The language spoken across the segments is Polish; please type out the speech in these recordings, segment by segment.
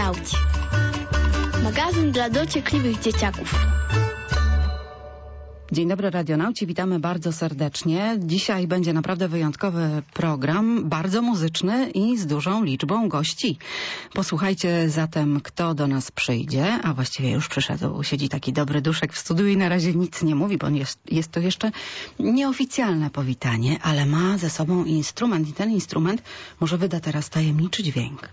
Radionauci. Magazyn dla dociekliwych dzieciaków. Dzień dobry radionauci, witamy bardzo serdecznie. Dzisiaj będzie naprawdę wyjątkowy program, bardzo muzyczny i z dużą liczbą gości. Posłuchajcie zatem, kto do nas przyjdzie, a właściwie już przyszedł. Siedzi taki dobry duszek w studiu i na razie nic nie mówi, bo jest to jeszcze nieoficjalne powitanie, ale ma ze sobą instrument i ten instrument może wyda teraz tajemniczy dźwięk.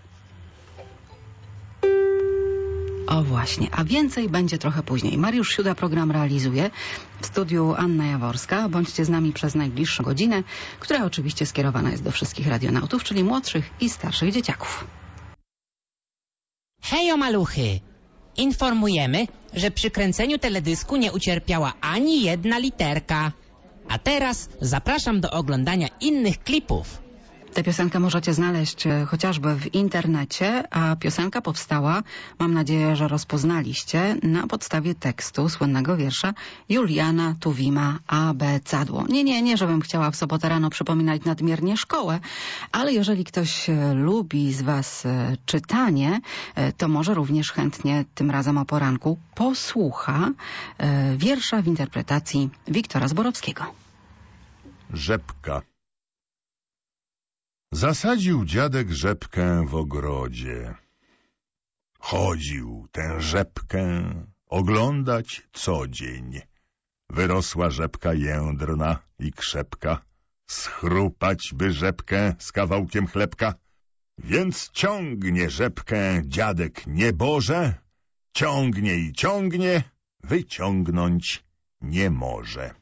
O właśnie, a więcej będzie trochę później. Mariusz Siuda program realizuje, w studiu Anna Jaworska. Bądźcie z nami przez najbliższą godzinę, która oczywiście skierowana jest do wszystkich radionautów, czyli młodszych i starszych dzieciaków. Hejo maluchy! Informujemy, że przy kręceniu teledysku nie ucierpiała ani jedna literka. A teraz zapraszam do oglądania innych klipów. Tę piosenkę możecie znaleźć chociażby w internecie, a piosenka powstała, mam nadzieję, że rozpoznaliście, na podstawie tekstu słynnego wiersza Juliana Tuwima Abecadło. Nie, żebym chciała w sobotę rano przypominać nadmiernie szkołę, ale jeżeli ktoś lubi z was czytanie, to może również chętnie tym razem o poranku posłucha wiersza w interpretacji Wiktora Zborowskiego. Rzepka. Zasadził dziadek rzepkę w ogrodzie. Chodził tę rzepkę oglądać co dzień. Wyrosła rzepka jędrna i krzepka. Schrupać by rzepkę z kawałkiem chlebka. Więc ciągnie rzepkę dziadek nieboże. Ciągnie i ciągnie, wyciągnąć nie może.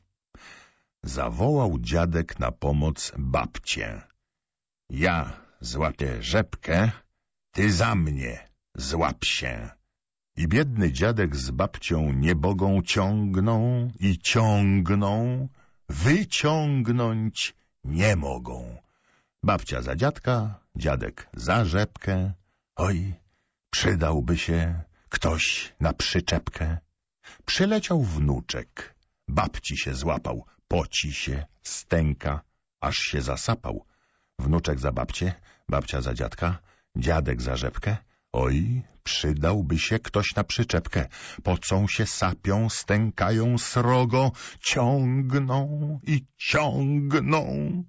Zawołał dziadek na pomoc babcię. Ja złapię rzepkę, ty za mnie złap się. I biedny dziadek z babcią niebogą ciągną i ciągną, wyciągnąć nie mogą. Babcia za dziadka, dziadek za rzepkę. Oj, przydałby się ktoś na przyczepkę. Przyleciał wnuczek, babci się złapał, poci się, stęka, aż się zasapał. Wnuczek za babcię, babcia za dziadka, dziadek za rzepkę. Oj, przydałby się ktoś na przyczepkę. Pocą się, sapią, stękają srogo, ciągną i ciągną,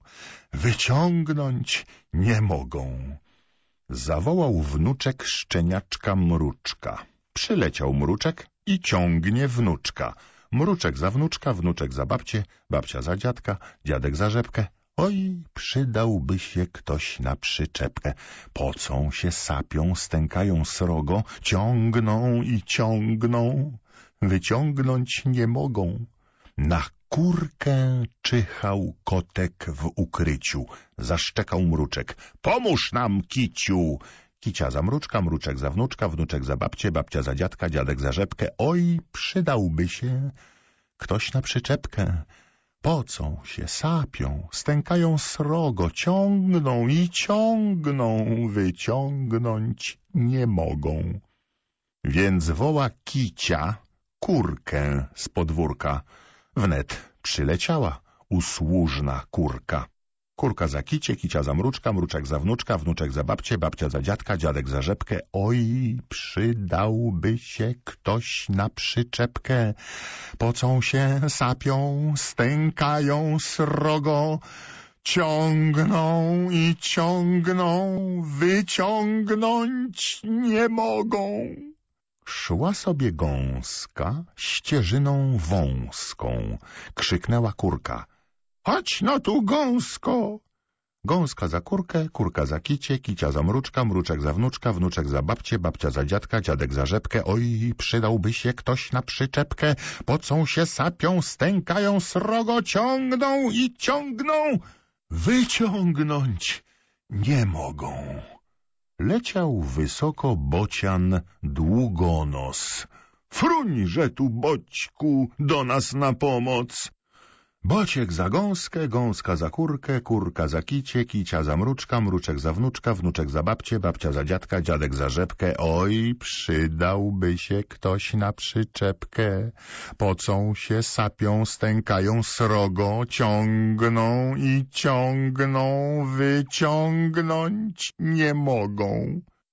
wyciągnąć nie mogą. Zawołał wnuczek szczeniaczka mruczka. Przyleciał mruczek i ciągnie wnuczka. Mruczek za wnuczka, wnuczek za babcię, babcia za dziadka, dziadek za rzepkę. Oj, przydałby się ktoś na przyczepkę. Pocą się, sapią, stękają srogo, ciągną i ciągną, wyciągnąć nie mogą. Na kurkę czyhał kotek w ukryciu. Zaszczekał mruczek. Pomóż nam, kiciu! Kicia za mruczka, mruczek za wnuczka, wnuczek za babcię, babcia za dziadka, dziadek za rzepkę. Oj, przydałby się ktoś na przyczepkę. Pocą się, sapią, stękają srogo, ciągną i ciągną, wyciągnąć nie mogą. Więc woła kicia kurkę z podwórka. Wnet przyleciała usłużna kurka. Kurka za kicie, kicia za mruczka, mruczek za wnuczka, wnuczek za babcię, babcia za dziadka, dziadek za rzepkę. Oj, przydałby się ktoś na przyczepkę. Pocą się, sapią, stękają srogo, ciągną i ciągną, wyciągnąć nie mogą. Szła sobie gąska ścieżyną wąską. Krzyknęła kurka. Chodź no tu, gąsko! Gąska za kurkę, kurka za kicie, kicia za mruczka, mruczek za wnuczka, wnuczek za babcię, babcia za dziadka, dziadek za rzepkę. Oj, przydałby się ktoś na przyczepkę. Pocą się, sapią, stękają srogo, ciągną i ciągną, wyciągnąć nie mogą. Leciał wysoko bocian długonos. Fruńże tu, boćku, do nas na pomoc. Bociek za gąskę, gąska za kurkę, kurka za kicie, kicia za mruczka, mruczek za wnuczka, wnuczek za babcię, babcia za dziadka, dziadek za rzepkę. Oj, przydałby się ktoś na przyczepkę. Pocą się, sapią, stękają srogo, ciągną i ciągną, wyciągnąć nie mogą.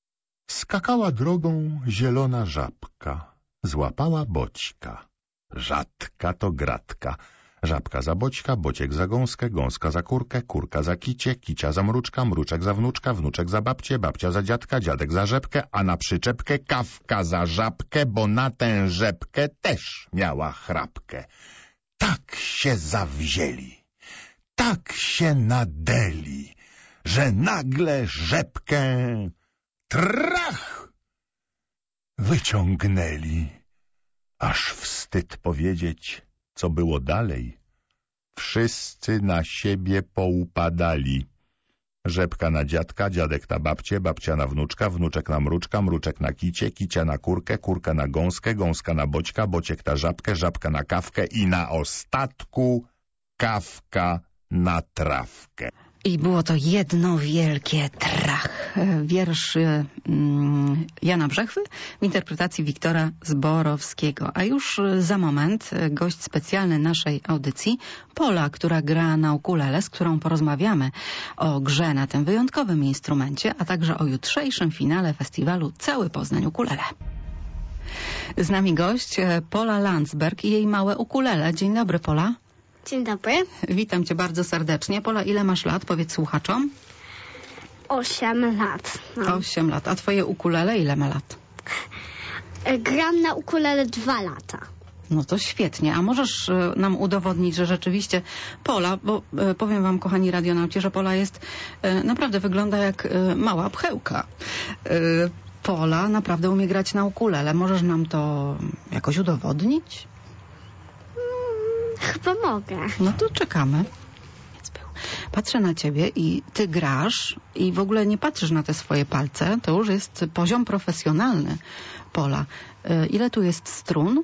Skakała drogą zielona żabka, złapała boćka. Rzadka to gratka. Żabka za boćka, bociek za gąskę, gąska za kurkę, kurka za kicie, kicia za mruczka, mruczek za wnuczka, wnuczek za babcię, babcia za dziadka, dziadek za rzepkę, a na przyczepkę kawka za żabkę, bo na tę rzepkę też miała chrapkę. Tak się zawzięli, tak się nadeli, że nagle rzepkę trach wyciągnęli. Aż wstyd powiedzieć, co było dalej. Wszyscy na siebie poupadali. Rzepka na dziadka, dziadek na babcię, babcia na wnuczka, wnuczek na mruczka, mruczek na kicie, kicia na kurkę, kurka na gąskę, gąska na boćka, bociek na żabkę, żabka na kawkę i na ostatku kawka na trawkę. I było to jedno wielkie trach. Wiersz Jana Brzechwy w interpretacji Wiktora Zborowskiego. A już za moment gość specjalny naszej audycji, Pola, która gra na ukulele, z którą porozmawiamy o grze na tym wyjątkowym instrumencie, a także o jutrzejszym finale festiwalu Cały Poznań Ukulele. Z nami gość Pola Landsberg i jej małe ukulele. Dzień dobry, Pola. Dzień dobry. Witam cię bardzo serdecznie. Pola, ile masz lat? Powiedz słuchaczom. 8 lat. 8 lat. A twoje ukulele ile ma lat? Gram na ukulele 2 lata. No to świetnie. A możesz nam udowodnić, że rzeczywiście Pola, bo powiem wam, kochani radionauci, że Pola jest, naprawdę wygląda jak mała pchełka. Pola naprawdę umie grać na ukulele. Możesz nam to jakoś udowodnić? Chyba mogę. No to czekamy. Patrzę na ciebie i ty grasz i w ogóle nie patrzysz na te swoje palce. To już jest poziom profesjonalny, Pola. Ile tu jest strun?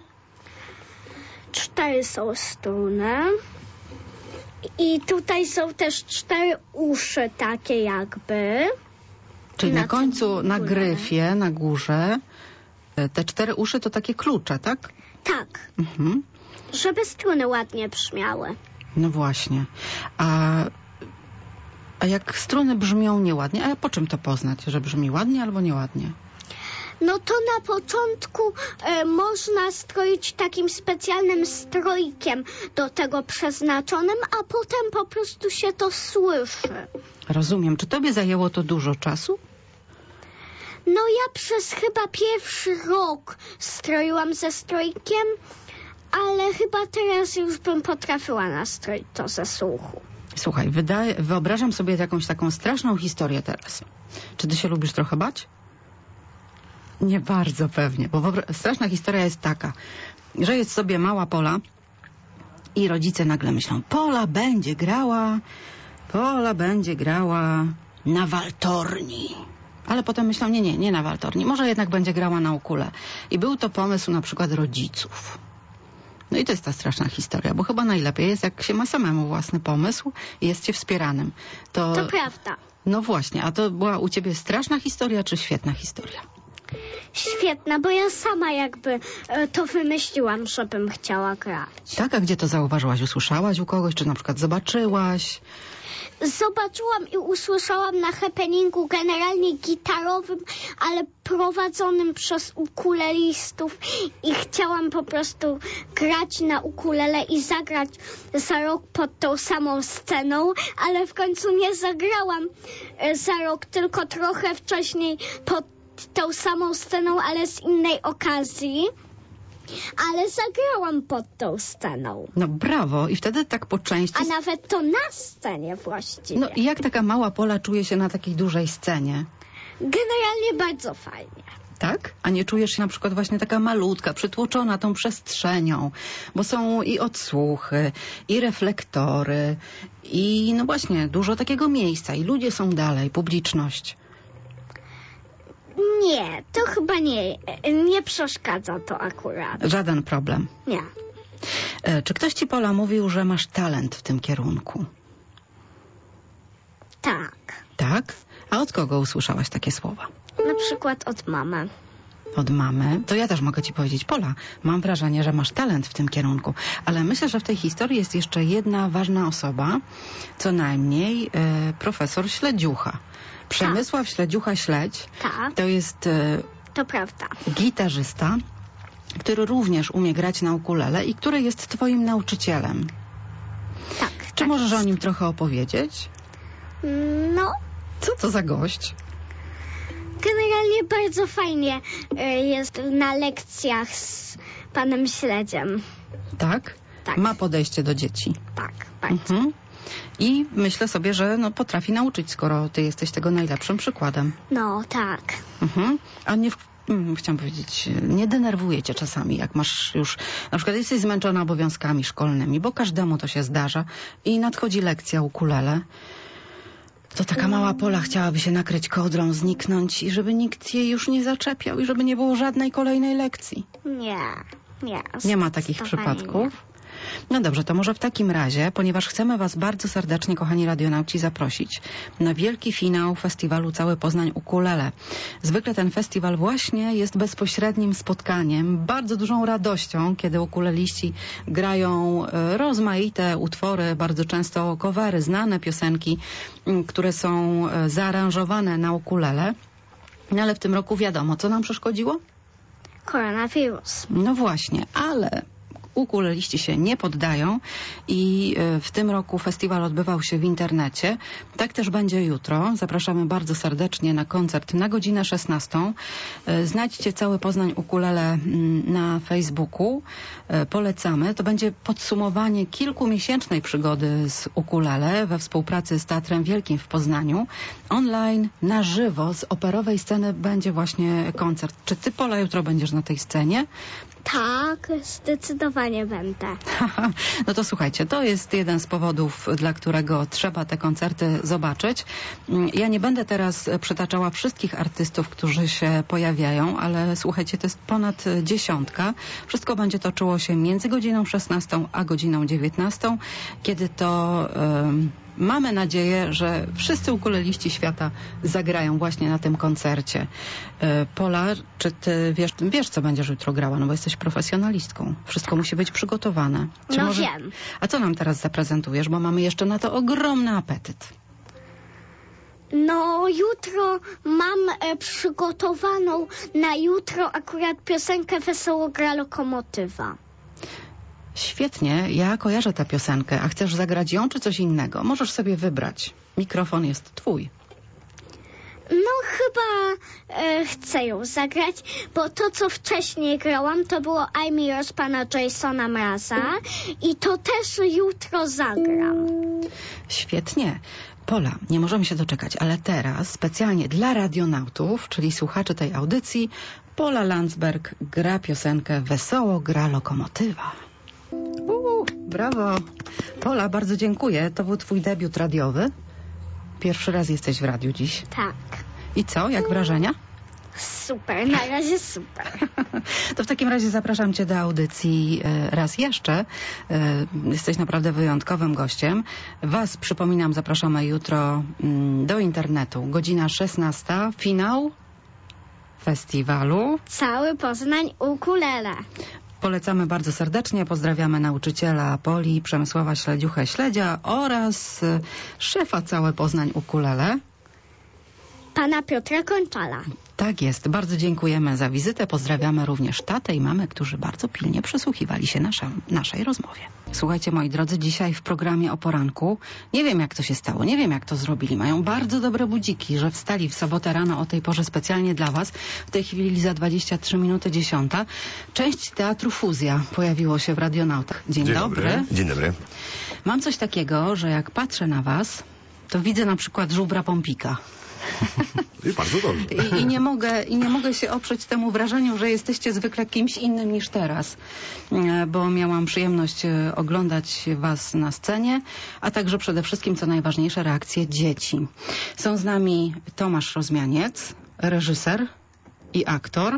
4 są struny. I tutaj są też 4 uszy takie jakby. Czyli na Na końcu, tym na ukulele. gryfie, na górze. Te 4 uszy to takie klucze, tak? Tak. Mhm. Żeby struny ładnie brzmiały. No właśnie. A jak struny brzmią nieładnie, a po czym to poznać, że brzmi ładnie albo nieładnie? No to na początku można stroić takim specjalnym strojkiem do tego przeznaczonym, a potem po prostu się to słyszy. Rozumiem. Czy tobie zajęło to dużo czasu? No ja przez chyba pierwszy rok stroiłam ze strojkiem, ale chyba teraz już bym potrafiła nastroić to ze słuchu. Słuchaj, wyobrażam sobie jakąś taką straszną historię teraz. Czy ty się lubisz trochę bać? Nie bardzo pewnie, bo straszna historia jest taka, że jest sobie mała Pola i rodzice nagle myślą, Pola będzie grała na waltorni. Ale potem myślą, nie na waltorni, może jednak będzie grała na ukule. I był to pomysł na przykład rodziców. No i to jest ta straszna historia, bo chyba najlepiej jest, jak się ma samemu własny pomysł i jest się wspieranym. To prawda. No właśnie, a to była u ciebie straszna historia czy świetna historia? Świetna, bo ja sama jakby to wymyśliłam, żebym chciała grać. Tak, a gdzie to zauważyłaś? Usłyszałaś u kogoś, czy na przykład zobaczyłaś? Zobaczyłam i usłyszałam na happeningu generalnie gitarowym, ale prowadzonym przez ukulelistów i chciałam po prostu grać na ukulele i zagrać za rok pod tą samą sceną, ale w końcu nie zagrałam za rok, tylko trochę wcześniej pod tą samą sceną, ale z innej okazji. Ale zagrałam pod tą sceną. No brawo, i wtedy tak po części... A nawet to na scenie właściwie. No i jak taka mała Pola czuje się na takiej dużej scenie? Generalnie bardzo fajnie. Tak? A nie czujesz się na przykład właśnie taka malutka, przytłoczona tą przestrzenią, bo są i odsłuchy, i reflektory, i no właśnie dużo takiego miejsca, i ludzie są dalej, publiczność. Nie, to chyba nie przeszkadza to akurat. Żaden problem. Nie. Czy ktoś ci, Pola, mówił, że masz talent w tym kierunku? Tak. Tak? A od kogo usłyszałaś takie słowa? Na przykład od mamy. Od mamy? To ja też mogę ci powiedzieć, Pola, mam wrażenie, że masz talent w tym kierunku, ale myślę, że w tej historii jest jeszcze jedna ważna osoba, co najmniej profesor Śledziucha. Przemysław Śledziucha-Śledź Tak, to jest to prawda. gitarzysta, który również umie grać na ukulele i który jest twoim nauczycielem. Tak. Czy tak możesz jest. o nim trochę opowiedzieć? No, Co to za gość? generalnie bardzo fajnie jest na lekcjach z panem Śledziem. Tak? Tak. Ma podejście do dzieci. Tak, bardzo. Mhm. I myślę sobie, że potrafi nauczyć, skoro ty jesteś tego najlepszym przykładem. No, tak. Mhm. A nie, chciałam powiedzieć, nie denerwuje cię czasami, jak masz już, na przykład jesteś zmęczona obowiązkami szkolnymi, bo każdemu to się zdarza i nadchodzi lekcja ukulele. To taka mała Pola chciałaby się nakryć kołdrą, zniknąć i żeby nikt jej już nie zaczepiał i żeby nie było żadnej kolejnej lekcji. Nie. Nie ma takich zdecydowanie przypadków? No dobrze, to może w takim razie, ponieważ chcemy was bardzo serdecznie, kochani radionauci, zaprosić na wielki finał festiwalu Cały Poznań Ukulele. Zwykle ten festiwal właśnie jest bezpośrednim spotkaniem, bardzo dużą radością, kiedy ukuleliści grają rozmaite utwory, bardzo często covery, znane piosenki, które są zaaranżowane na ukulele. No ale w tym roku wiadomo, co nam przeszkodziło? Koronawirus. No właśnie, ale ukuleliści się nie poddają i w tym roku festiwal odbywał się w internecie. Tak też będzie jutro. Zapraszamy bardzo serdecznie na koncert na godzinę 16. Znajdźcie Cały Poznań Ukulele na Facebooku. Polecamy. To będzie podsumowanie kilkumiesięcznej przygody z ukulele we współpracy z Teatrem Wielkim w Poznaniu. Online, na żywo, z operowej sceny będzie właśnie koncert. Czy ty, Pola, jutro będziesz na tej scenie? Tak, zdecydowanie będę. No to słuchajcie, to jest jeden z powodów, dla którego trzeba te koncerty zobaczyć. Ja nie będę teraz przytaczała wszystkich artystów, którzy się pojawiają, ale słuchajcie, to jest ponad 10. Wszystko będzie toczyło się między godziną 16 a godziną 19, kiedy to mamy nadzieję, że wszyscy ukuleliści świata zagrają właśnie na tym koncercie. Pola, czy ty wiesz, co będziesz jutro grała? No bo jesteś profesjonalistką. Wszystko musi być przygotowane. Czy No wiem. A co nam teraz zaprezentujesz? Bo mamy jeszcze na to ogromny apetyt. No, jutro mam przygotowaną na jutro akurat piosenkę Wesoło gra lokomotywa. Świetnie, ja kojarzę tę piosenkę. A chcesz zagrać ją, czy coś innego? Możesz sobie wybrać. Mikrofon jest twój. No, chyba chcę ją zagrać, bo to, co wcześniej grałam, to było I'm Yours pana Jasona Mraza i to też jutro zagram. Świetnie. Pola, nie możemy się doczekać, ale teraz specjalnie dla radionautów, czyli słuchaczy tej audycji, Pola Landsberg gra piosenkę Wesoło gra lokomotywa. Brawo. Pola, bardzo dziękuję. To był twój debiut radiowy. Pierwszy raz jesteś w radiu dziś. Tak. I co? Jak wrażenia? Super, na razie super. To w takim razie zapraszam cię do audycji raz jeszcze. Jesteś naprawdę wyjątkowym gościem. Was, przypominam, zapraszamy jutro do internetu. Godzina 16. Finał festiwalu Cały Poznań Ukulele. Polecamy bardzo serdecznie. Pozdrawiamy nauczyciela Poli, Przemysława Śledziuchę-Śledzia oraz szefa Całe Poznań Ukulele. Pana Piotra Kończala. Tak jest. Bardzo dziękujemy za wizytę. Pozdrawiamy również tatę i mamę, którzy bardzo pilnie przysłuchiwali się naszej rozmowie. Słuchajcie, moi drodzy, dzisiaj w programie o poranku, nie wiem jak to się stało, nie wiem jak to zrobili. Mają bardzo dobre budziki, że wstali w sobotę rano o tej porze specjalnie dla was. W tej chwili za 23 minuty 10. Część Teatru Fuzja pojawiło się w Radionautach. Dzień dobry. Dzień dobry. Mam coś takiego, że jak patrzę na was, to widzę na przykład żubra Pompika. I bardzo dobrze. I nie mogę się oprzeć temu wrażeniu, że jesteście zwykle kimś innym niż teraz, bo miałam przyjemność oglądać was na scenie, a także przede wszystkim, co najważniejsze, reakcje dzieci. Są z nami Tomasz Rozmianiec, reżyser i aktor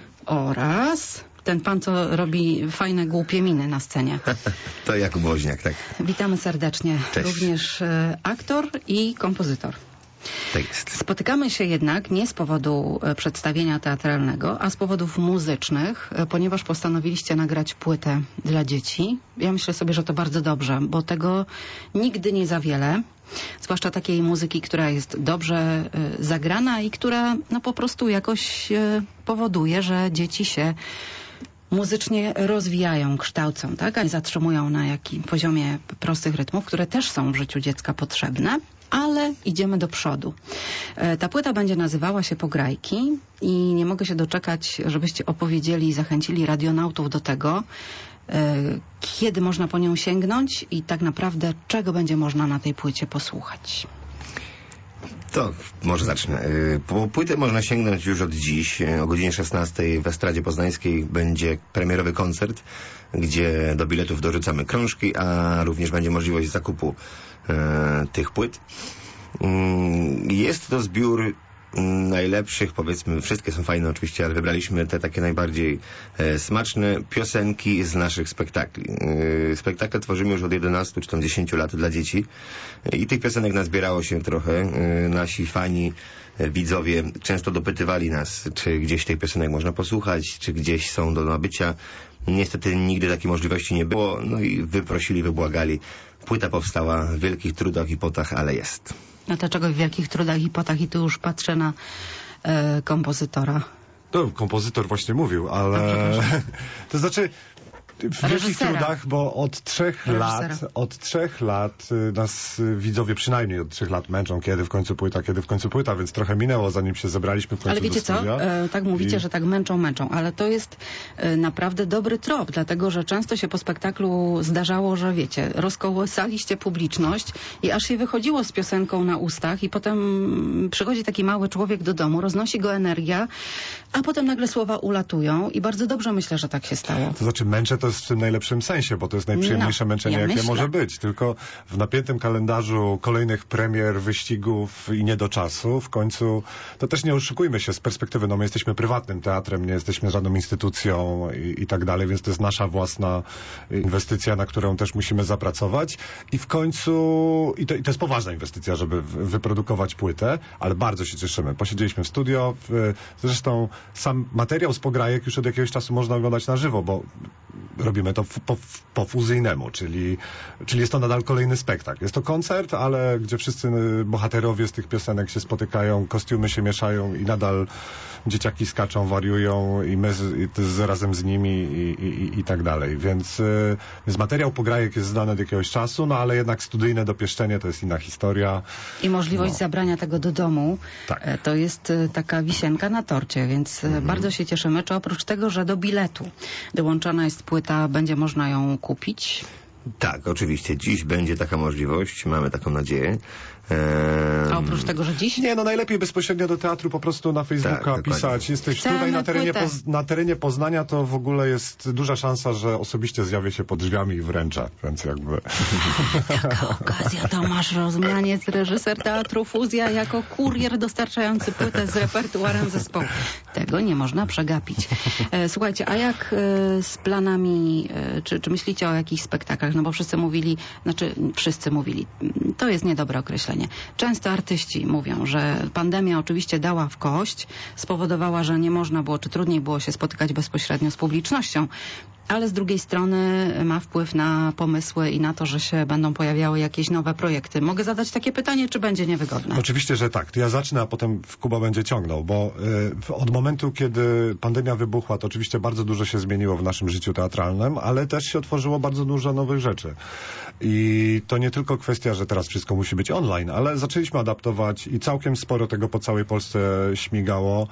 oraz ten pan, co robi fajne, głupie miny na scenie. To Jakub Woźniak, tak. Witamy serdecznie. Cześć. Również aktor i kompozytor. Tak jest. Spotykamy się jednak nie z powodu przedstawienia teatralnego, a z powodów muzycznych, ponieważ postanowiliście nagrać płytę dla dzieci. Ja myślę sobie, że to bardzo dobrze, bo tego nigdy nie za wiele. Zwłaszcza takiej muzyki, która jest dobrze zagrana i która no, po prostu jakoś powoduje, że dzieci się muzycznie rozwijają, kształcą, tak? A nie zatrzymują na jakim poziomie prostych rytmów, które też są w życiu dziecka potrzebne, ale idziemy do przodu. Ta płyta będzie nazywała się Pograjki i nie mogę się doczekać, żebyście opowiedzieli i zachęcili radionautów do tego, kiedy można po nią sięgnąć i tak naprawdę czego będzie można na tej płycie posłuchać. To może zacznę. Po płytę można sięgnąć już od dziś. O godzinie 16 w Estradzie Poznańskiej będzie premierowy koncert, gdzie do biletów dorzucamy krążki, a również będzie możliwość zakupu tych płyt. Jest to zbiór najlepszych, powiedzmy, wszystkie są fajne oczywiście, ale wybraliśmy te takie najbardziej smaczne piosenki z naszych spektakli. Spektakle tworzymy już od 11 czy tam 10 lat dla dzieci i tych piosenek nazbierało się trochę. Nasi fani, widzowie często dopytywali nas, czy gdzieś tych piosenek można posłuchać, czy gdzieś są do nabycia. Niestety nigdy takiej możliwości nie było, no i wyprosili, wybłagali. Płyta powstała w wielkich trudach i potach, ale jest. No to czego w wielkich trudach i potach i tu już patrzę na kompozytora. To kompozytor właśnie mówił, ale to znaczy w wielkich trudach, bo od 3 lat nas widzowie przynajmniej od 3 lat męczą, kiedy w końcu płyta, więc trochę minęło, zanim się zebraliśmy w końcu. Ale wiecie do studia. co? Tak mówicie, że tak męczą, ale to jest naprawdę dobry trop, dlatego że często się po spektaklu zdarzało, że wiecie, rozkołysaliście publiczność i aż się wychodziło z piosenką na ustach i potem przychodzi taki mały człowiek do domu, roznosi go energia, a potem nagle słowa ulatują i bardzo dobrze myślę, że tak się stało. To znaczy męczę to jest w tym najlepszym sensie, bo to jest najprzyjemniejsze męczenie, jakie może być. Tylko w napiętym kalendarzu kolejnych premier, wyścigów i nie do czasu, w końcu, to też nie oszukujmy się z perspektywy, no my jesteśmy prywatnym teatrem, nie jesteśmy żadną instytucją i tak dalej, więc to jest nasza własna inwestycja, na którą też musimy zapracować i w końcu, i to jest poważna inwestycja, żeby wyprodukować płytę, ale bardzo się cieszymy. Posiedzieliśmy w studio, zresztą sam materiał z Pograjek już od jakiegoś czasu można oglądać na żywo, bo robimy to po fuzyjnemu, czyli jest to nadal kolejny spektakl. Jest to koncert, ale gdzie wszyscy bohaterowie z tych piosenek się spotykają, kostiumy się mieszają i nadal dzieciaki skaczą, wariują i my razem z nimi i tak dalej. Więc materiał Pograjek jest znany od jakiegoś czasu, no ale jednak studyjne dopieszczenie to jest inna historia. I możliwość zabrania tego do domu, tak. To jest taka wisienka na torcie, więc bardzo się cieszymy. Czy oprócz tego, że do biletu dołączona jest płyta, będzie można ją kupić? Tak, oczywiście. Dziś będzie taka możliwość. Mamy taką nadzieję. A oprócz tego, że dziś? Nie, no najlepiej bezpośrednio do teatru po prostu na Facebooka pisać. Jesteś tutaj na terenie Poznania, to w ogóle jest duża szansa, że osobiście zjawię się pod drzwiami i wręczę. Więc jakby... Taka okazja, Tomasz Rozmaniec, reżyser Teatru Fuzja, jako kurier dostarczający płytę z repertuarem zespołu. Tego nie można przegapić. Słuchajcie, a jak z planami, czy myślicie o jakichś spektaklach? No bo wszyscy mówili, to jest niedobre określenie. Często artyści mówią, że pandemia oczywiście dała w kość, spowodowała, że nie można było, czy trudniej było się spotykać bezpośrednio z publicznością, ale z drugiej strony ma wpływ na pomysły i na to, że się będą pojawiały jakieś nowe projekty. Mogę zadać takie pytanie, czy będzie niewygodne? Oczywiście, że tak. To ja zacznę, a potem Kuba będzie ciągnął, bo od momentu, kiedy pandemia wybuchła, to oczywiście bardzo dużo się zmieniło w naszym życiu teatralnym, ale też się otworzyło bardzo dużo nowych rzeczy. I to nie tylko kwestia, że teraz wszystko musi być online, ale zaczęliśmy adaptować i całkiem sporo tego po całej Polsce śmigało.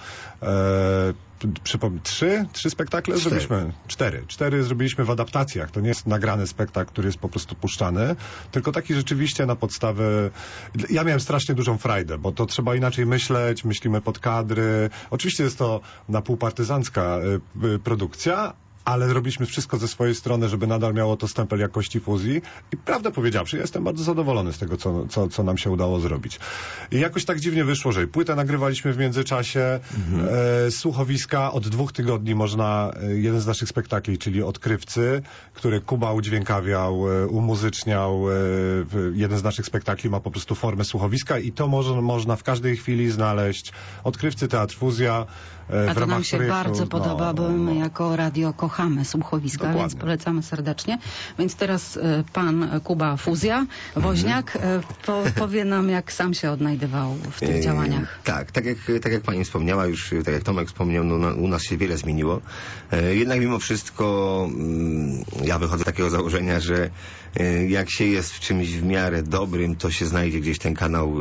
Trzy spektakle zrobiliśmy. Cztery zrobiliśmy w adaptacjach. To nie jest nagrany spektakl, który jest po prostu puszczany, tylko taki rzeczywiście na podstawy... Ja miałem strasznie dużą frajdę, bo to trzeba inaczej myśleć, myślimy pod kadry. Oczywiście jest to na pół partyzancka produkcja, ale robiliśmy wszystko ze swojej strony, żeby nadal miało to stempel jakości fuzji i prawdę powiedziawszy, jestem bardzo zadowolony z tego, co nam się udało zrobić. I jakoś tak dziwnie wyszło, że płytę nagrywaliśmy w międzyczasie, słuchowiska, od 2 tygodni można, jeden z naszych spektakli, czyli Odkrywcy, który Kuba udźwiękawiał, umuzyczniał, jeden z naszych spektakli ma po prostu formę słuchowiska i to można w każdej chwili znaleźć. Odkrywcy, Teatr Fuzja. A to nam się bardzo podoba, bo my jako radio kochamy słuchowiska, Dokładnie. Więc polecamy serdecznie. Więc teraz pan Kuba Fuzja, Woźniak, powie nam, jak sam się odnajdywał w tych działaniach. Tak jak pani wspomniała, już tak jak Tomek wspomniał, u nas się wiele zmieniło. Jednak mimo wszystko ja wychodzę z takiego założenia, że jak się jest w czymś w miarę dobrym, to się znajdzie gdzieś ten kanał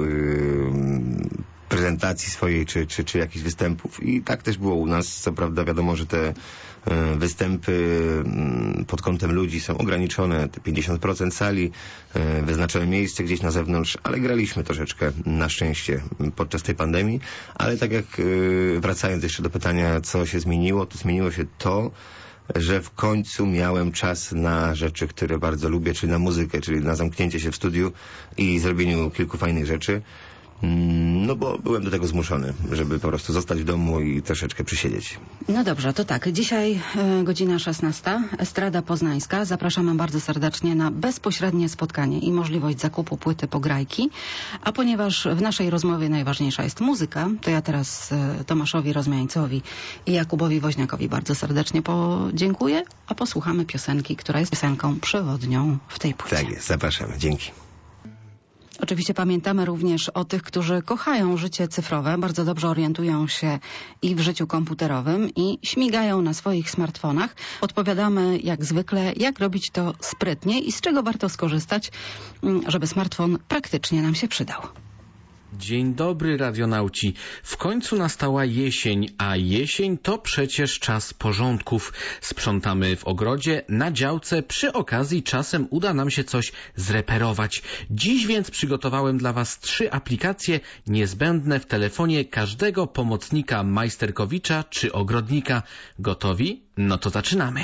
prezentacji swojej, czy jakichś występów. I tak też było u nas. Co prawda wiadomo, że te występy pod kątem ludzi są ograniczone, te 50% sali, wyznaczone miejsce gdzieś na zewnątrz, ale graliśmy troszeczkę na szczęście podczas tej pandemii. Ale tak jak wracając jeszcze do pytania, co się zmieniło, to zmieniło się to, że w końcu miałem czas na rzeczy, które bardzo lubię, czyli na muzykę, czyli na zamknięcie się w studiu i zrobieniu kilku fajnych rzeczy. No bo byłem do tego zmuszony, żeby po prostu zostać w domu i troszeczkę przysiedzieć. No dobrze, to tak. Dzisiaj godzina 16. Estrada Poznańska. Zapraszamy bardzo serdecznie na bezpośrednie spotkanie i możliwość zakupu płyty Pograjki. A ponieważ w naszej rozmowie najważniejsza jest muzyka, to ja teraz Tomaszowi Rozmiańcowi i Jakubowi Woźniakowi bardzo serdecznie podziękuję, a posłuchamy piosenki, która jest piosenką przewodnią w tej płycie. Tak jest, zapraszamy. Dzięki. Oczywiście pamiętamy również o tych, którzy kochają życie cyfrowe, bardzo dobrze orientują się i w życiu komputerowym i śmigają na swoich smartfonach. Odpowiadamy jak zwykle, jak robić to sprytnie i z czego warto skorzystać, żeby smartfon praktycznie nam się przydał. Dzień dobry, radionauci. W końcu nastała jesień, a jesień to przecież czas porządków. Sprzątamy w ogrodzie, na działce, przy okazji czasem uda nam się coś zreperować. Dziś więc przygotowałem dla Was 3 aplikacje niezbędne w telefonie każdego pomocnika majsterkowicza czy ogrodnika. Gotowi? No to zaczynamy.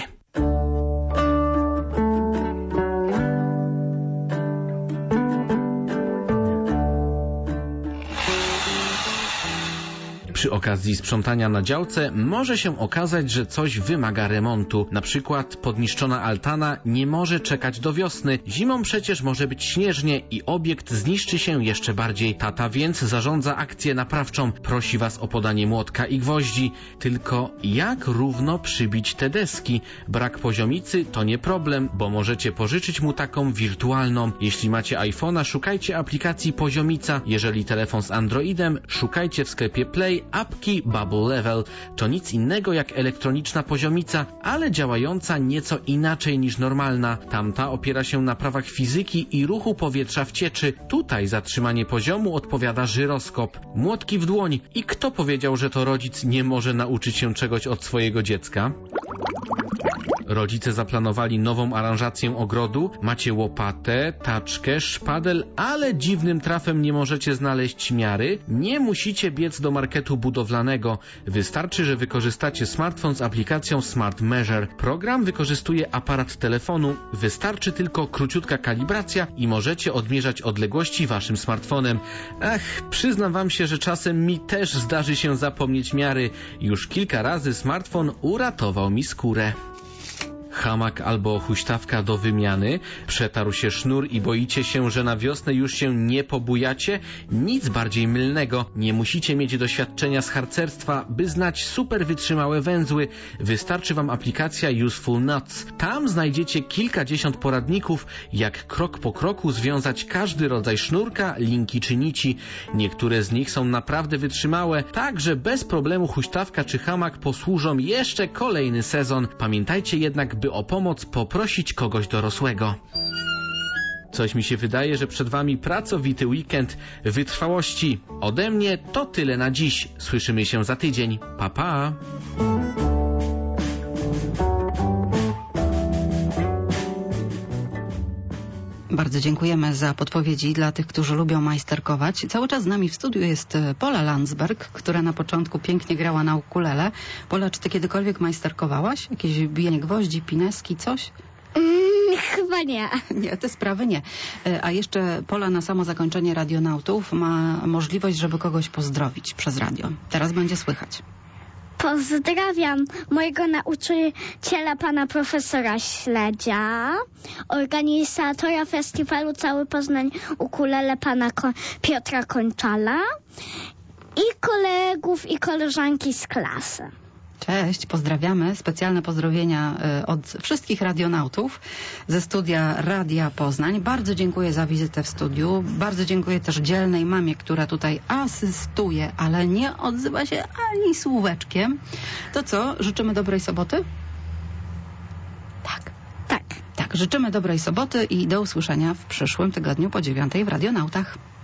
Przy okazji sprzątania na działce może się okazać, że coś wymaga remontu. Na przykład podniszczona altana nie może czekać do wiosny. Zimą przecież może być śnieżnie i obiekt zniszczy się jeszcze bardziej. Tata więc zarządza akcję naprawczą. Prosi Was o podanie młotka i gwoździ. Tylko jak równo przybić te deski? Brak poziomicy to nie problem, bo możecie pożyczyć mu taką wirtualną. Jeśli macie iPhone'a, szukajcie aplikacji Poziomica. Jeżeli telefon z Androidem, szukajcie w sklepie Play apki Bubble Level. To nic innego jak elektroniczna poziomica, ale działająca nieco inaczej niż normalna. Tamta opiera się na prawach fizyki i ruchu powietrza w cieczy. Tutaj za trzymanie poziomu odpowiada żyroskop. Młotki w dłoń. I kto powiedział, że to rodzic nie może nauczyć się czegoś od swojego dziecka? Rodzice zaplanowali nową aranżację ogrodu, macie łopatę, taczkę, szpadel, ale dziwnym trafem nie możecie znaleźć miary? Nie musicie biec do marketu budowlanego. Wystarczy, że wykorzystacie smartfon z aplikacją Smart Measure. Program wykorzystuje aparat telefonu. Wystarczy tylko króciutka kalibracja i możecie odmierzać odległości waszym smartfonem. Przyznam wam się, że czasem mi też zdarzy się zapomnieć miary. Już kilka razy smartfon uratował mi skórę. Hamak albo huśtawka do wymiany, przetarł się sznur i boicie się, że na wiosnę już się nie pobujacie? Nic bardziej mylnego. Nie musicie mieć doświadczenia z harcerstwa, by znać super wytrzymałe węzły. Wystarczy wam aplikacja Useful Knots. Tam znajdziecie kilkadziesiąt poradników, jak krok po kroku związać każdy rodzaj sznurka, linki czy nici. Niektóre z nich są naprawdę wytrzymałe, tak że bez problemu huśtawka czy hamak posłużą jeszcze kolejny sezon. Pamiętajcie jednak, by o pomoc poprosić kogoś dorosłego. Coś mi się wydaje, że przed wami pracowity weekend wytrwałości. Ode mnie to tyle na dziś. Słyszymy się za tydzień. Pa, pa! Bardzo dziękujemy za podpowiedzi dla tych, którzy lubią majsterkować. Cały czas z nami w studiu jest Pola Landsberg, która na początku pięknie grała na ukulele. Pola, czy ty kiedykolwiek majsterkowałaś? Jakieś bijanie gwoździ, pineski, coś? Chyba nie. Nie, te sprawy nie. A jeszcze Pola na samo zakończenie Radionautów ma możliwość, żeby kogoś pozdrowić przez radio. Teraz będzie słychać. Pozdrawiam mojego nauczyciela, pana profesora Śledzia, organizatora festiwalu Cały Poznań Ukulele, pana Piotra Kończala i kolegów i koleżanki z klasy. Cześć, pozdrawiamy. Specjalne pozdrowienia od wszystkich radionautów ze studia Radia Poznań. Bardzo dziękuję za wizytę w studiu. Bardzo dziękuję też dzielnej mamie, która tutaj asystuje, ale nie odzywa się ani słóweczkiem. To co? Życzymy dobrej soboty? Tak, życzymy dobrej soboty i do usłyszenia w przyszłym tygodniu po 9:00 w Radionautach.